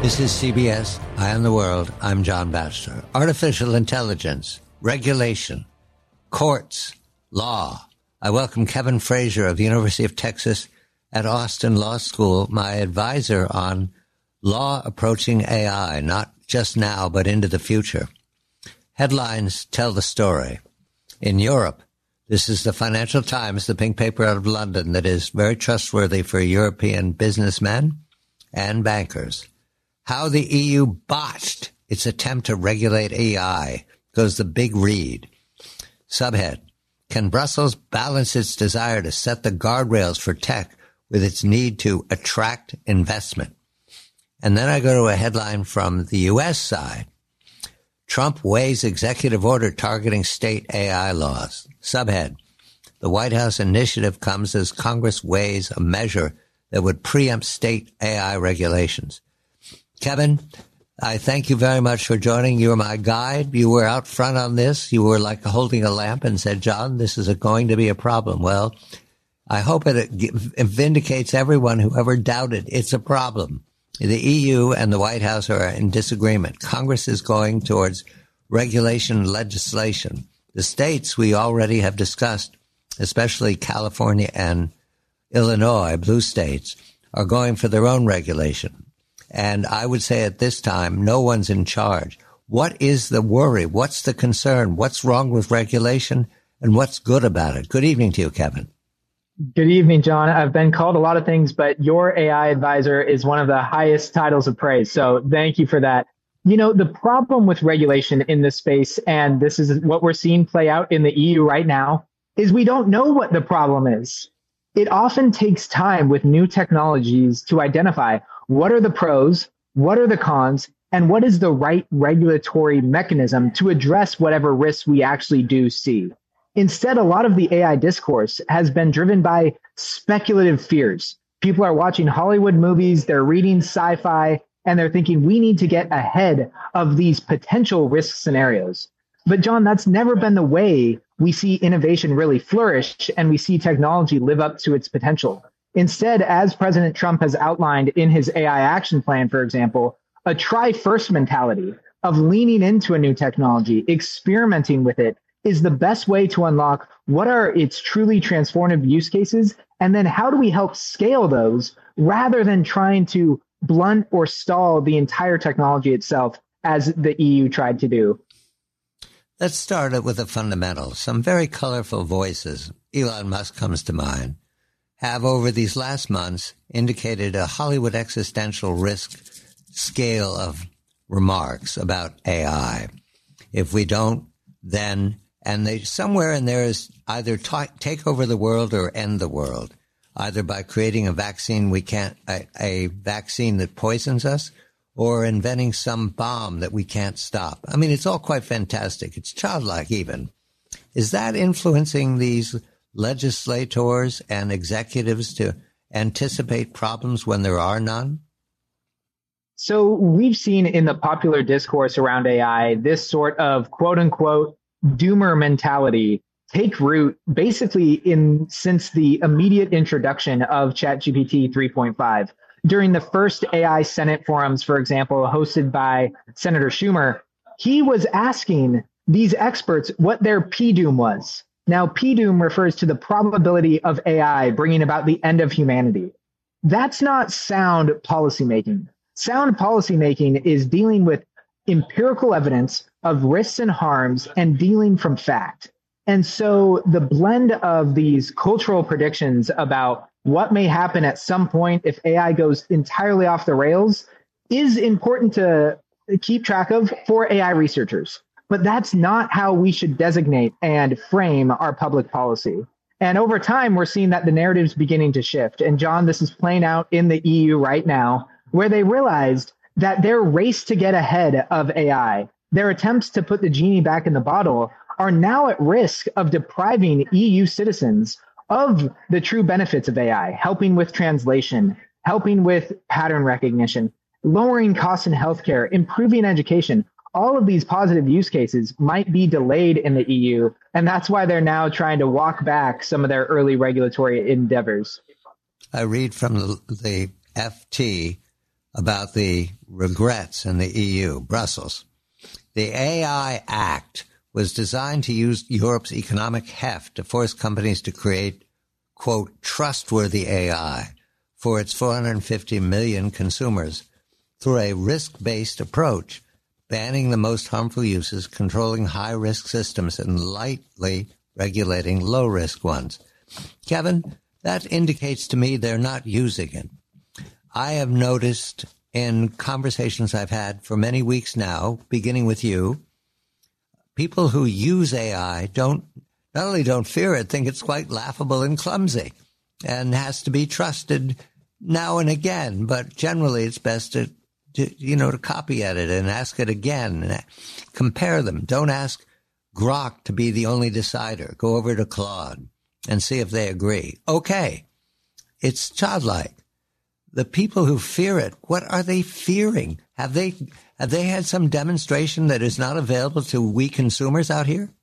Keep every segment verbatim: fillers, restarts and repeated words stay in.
This is C B S Eye on the World. I'm John Batchelor. Artificial intelligence, regulation, courts, law. I welcome Kevin Frazier of the University of Texas at Austin Law School, my advisor on law approaching A I, not just now, but into the future. Headlines tell the story. In Europe, this is the Financial Times, the pink paper out of London that is very trustworthy for European businessmen and bankers. How the E U botched its attempt to regulate A I, goes the big read. Subhead, can Brussels balance its desire to set the guardrails for tech with its need to attract investment? And then I go to a headline from the U S side. Trump weighs executive order targeting state A I laws. Subhead, the White House initiative comes as Congress weighs a measure that would preempt state A I regulations. Kevin, I thank you very much for joining. You were my guide. You were out front on this. You were like holding a lamp and said, John, this is a, going to be a problem. Well, I hope it, it vindicates everyone who ever doubted it's a problem. The E U and the White House are in disagreement. Congress is going towards regulation legislation. The states we already have discussed, especially California and Illinois, blue states, are going for their own regulation. And I would say at this time, no one's in charge. What is the worry? What's the concern? What's wrong with regulation? And what's good about it? Good evening to you, Kevin. Good evening, John. I've been called a lot of things, but your A I advisor is one of the highest titles of praise. So thank you for that. You know, the problem with regulation in this space, and this is what we're seeing play out in the E U right now, is we don't know what the problem is. It often takes time with new technologies to identify what are the pros, what are the cons, and what is the right regulatory mechanism to address whatever risks we actually do see. Instead, a lot of the A I discourse has been driven by speculative fears. People are watching Hollywood movies, they're reading sci-fi, and they're thinking we need to get ahead of these potential risk scenarios. But John, that's never been the way we see innovation really flourish and we see technology live up to its potential. Instead, as President Trump has outlined in his A I action plan, for example, a try-first mentality of leaning into a new technology, experimenting with it, is the best way to unlock what are its truly transformative use cases, and then how do we help scale those rather than trying to blunt or stall the entire technology itself as the E U tried to do. Let's start it with the fundamentals. Some very colorful voices, Elon Musk comes to mind, have over these last months indicated a Hollywood existential risk scale of remarks about A I. If we don't, then, and they somewhere in there is either ta- take over the world or end the world, either by creating a vaccine we can't, a, a vaccine that poisons us, or inventing some bomb that we can't stop. I mean, it's all quite fantastic. It's childlike even. Is that influencing these legislators and executives to anticipate problems when there are none? So we've seen in the popular discourse around A I, this sort of quote unquote doomer mentality take root basically in since the immediate introduction of ChatGPT three point five. During the first A I Senate forums, for example, hosted by Senator Schumer, he was asking these experts what their P doom was. Now, P doom refers to the probability of A I bringing about the end of humanity. That's not sound policymaking. Sound policymaking is dealing with empirical evidence of risks and harms and dealing from fact. And so the blend of these cultural predictions about what may happen at some point if A I goes entirely off the rails is important to keep track of for A I researchers. But that's not how we should designate and frame our public policy. And over time, we're seeing that the narrative's beginning to shift. And John, this is playing out in the E U right now, where they realized that their race to get ahead of A I, their attempts to put the genie back in the bottle, are now at risk of depriving E U citizens of the true benefits of A I, helping with translation, helping with pattern recognition, lowering costs in healthcare, improving education. All of these positive use cases might be delayed in the E U, and that's why they're now trying to walk back some of their early regulatory endeavors. I read from the, the F T about the regrets in the E U, Brussels. The A I Act was designed to use Europe's economic heft to force companies to create, quote, trustworthy A I for its four hundred fifty million consumers through a risk-based approach, banning the most harmful uses, controlling high-risk systems, and lightly regulating low-risk ones. Kevin, that indicates to me they're not using it. I have noticed in conversations I've had for many weeks now, beginning with you, people who use A I don't not only don't fear it, think it's quite laughable and clumsy and has to be trusted now and again. But generally, it's best to, to you know, to copy at it and ask it again and compare them. Don't ask Grok to be the only decider. Go over to Claude and see if they agree. Okay, it's childlike. The people who fear it, what are they fearing? Have they have they had some demonstration that is not available to we consumers out here?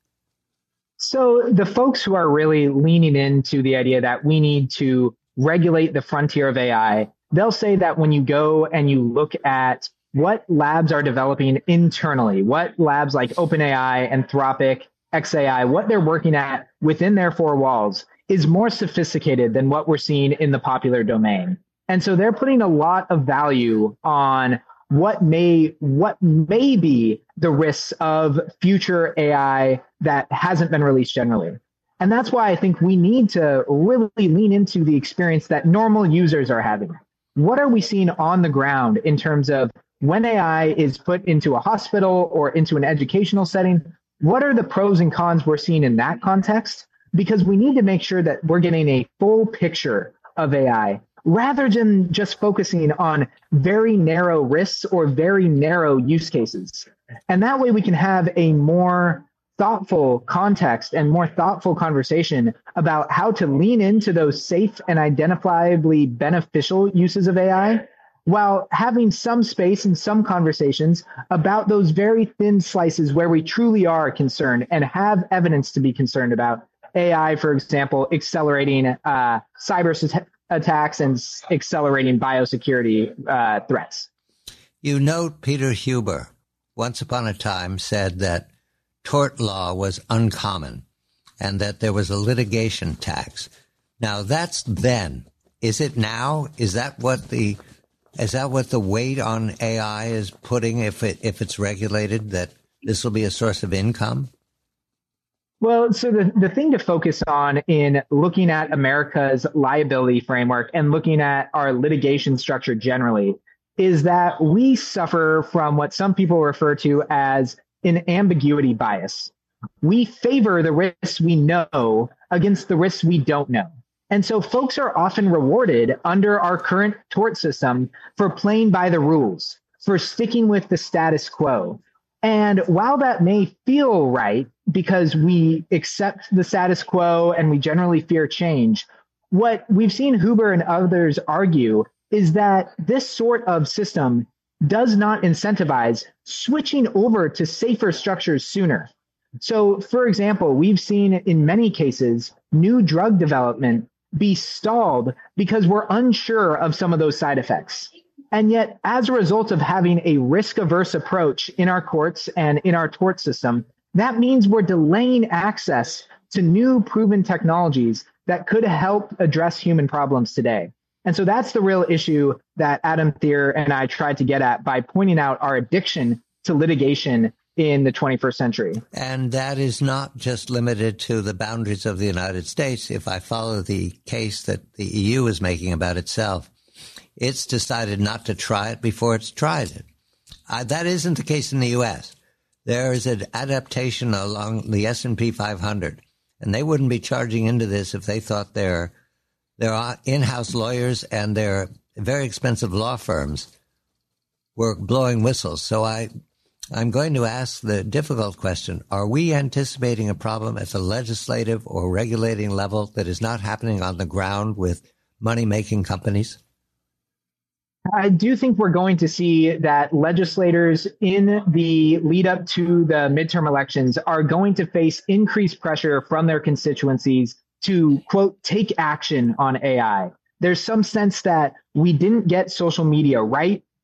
So the folks who are really leaning into the idea that we need to regulate the frontier of A I, they'll say that when you go and you look at what labs are developing internally, what labs like OpenAI, Anthropic, X A I, what they're working at within their four walls is more sophisticated than what we're seeing in the popular domain. And so they're putting a lot of value on what may what may be the risks of future A I that hasn't been released generally. And that's why I think we need to really lean into the experience that normal users are having. What are we seeing on the ground in terms of when A I is put into a hospital or into an educational setting? What are the pros and cons we're seeing in that context? Because we need to make sure that we're getting a full picture of A I rather than just focusing on very narrow risks or very narrow use cases. And that way we can have a more thoughtful context and more thoughtful conversation about how to lean into those safe and identifiably beneficial uses of A I while having some space and some conversations about those very thin slices where we truly are concerned and have evidence to be concerned about. A I, for example, accelerating uh, cyber attacks and accelerating biosecurity uh, threats. You note Peter Huber, once upon a time, said that tort law was uncommon and that there was a litigation tax. Now, that's then. Is it now? Is that what the is that what the weight on A I is putting if it if it's regulated, that this will be a source of income? Well, so the, the thing to focus on in looking at America's liability framework and looking at our litigation structure generally is that we suffer from what some people refer to as an ambiguity bias. We favor the risks we know against the risks we don't know. And so folks are often rewarded under our current tort system for playing by the rules, for sticking with the status quo. And while that may feel right because we accept the status quo and we generally fear change, what we've seen Huber and others argue is that this sort of system does not incentivize switching over to safer structures sooner. So, for example, we've seen in many cases new drug development be stalled because we're unsure of some of those side effects. And yet, as a result of having a risk-averse approach in our courts and in our tort system, that means we're delaying access to new proven technologies that could help address human problems today. And so that's the real issue that Adam Thierer and I tried to get at by pointing out our addiction to litigation in the twenty-first century. And that is not just limited to the boundaries of the United States. If I follow the case that the E U is making about itself, it's decided not to try it before it's tried it. Uh, that isn't the case in the U S. There is an adaptation along the S and P five hundred, and they wouldn't be charging into this if they thought their their in-house lawyers and their very expensive law firms were blowing whistles. So I, I'm going to ask the difficult question. Are we anticipating a problem at the legislative or regulating level that is not happening on the ground with money-making companies? I do think we're going to see that legislators in the lead up to the midterm elections are going to face increased pressure from their constituencies to, quote, take action on A I. There's some sense that we didn't get social media right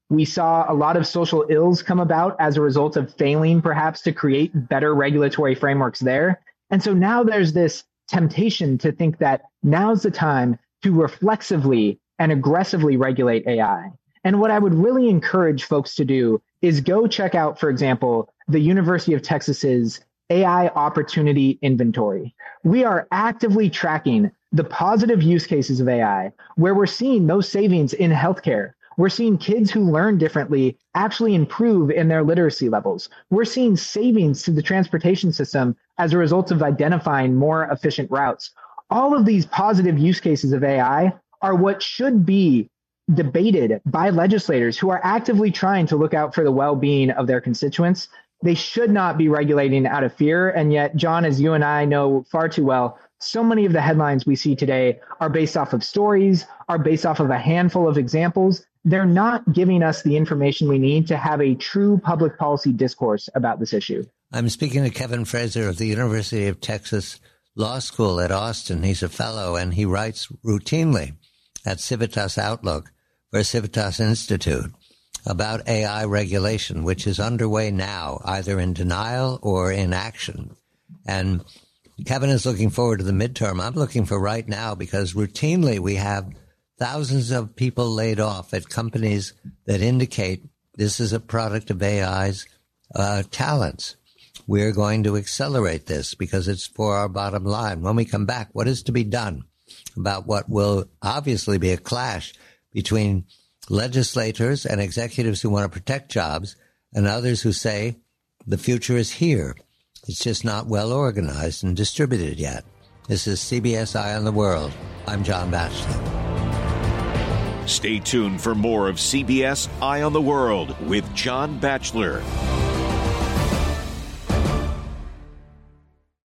We saw a lot of social ills come about as a result of failing perhaps to create better regulatory frameworks there. And so now there's this temptation to think that now's the time to reflexively and aggressively regulate A I. And what I would really encourage folks to do is go check out, for example, the University of Texas's A I Opportunity Inventory. We are actively tracking the positive use cases of A I, where we're seeing those savings in healthcare. We're seeing kids who learn differently actually improve in their literacy levels. We're seeing savings to the transportation system as a result of identifying more efficient routes. All of these positive use cases of A I are what should be debated by legislators who are actively trying to look out for the well-being of their constituents. They should not be regulating out of fear. And yet, John, as you and I know far too well, so many of the headlines we see today are based off of stories, are based off of a handful of examples. They're not giving us the information we need to have a true public policy discourse about this issue. I'm speaking to Kevin Frazier of the University of Texas Law School at Austin. He's a fellow, and he writes routinely at Civitas Outlook for Civitas Institute about A I regulation, which is underway now, either in denial or in action. And Kevin is looking forward to the midterm. I'm looking for right now because routinely we have thousands of people laid off at companies that indicate this is a product of A I's uh, talents. We're going to accelerate this because it's for our bottom line. When we come back, what is to be done about what will obviously be a clash between legislators and executives who want to protect jobs and others who say the future is here. It's just not well organized and distributed yet. This is C B S Eye on the World. I'm John Batchelor. Stay tuned for more of C B S Eye on the World with John Batchelor.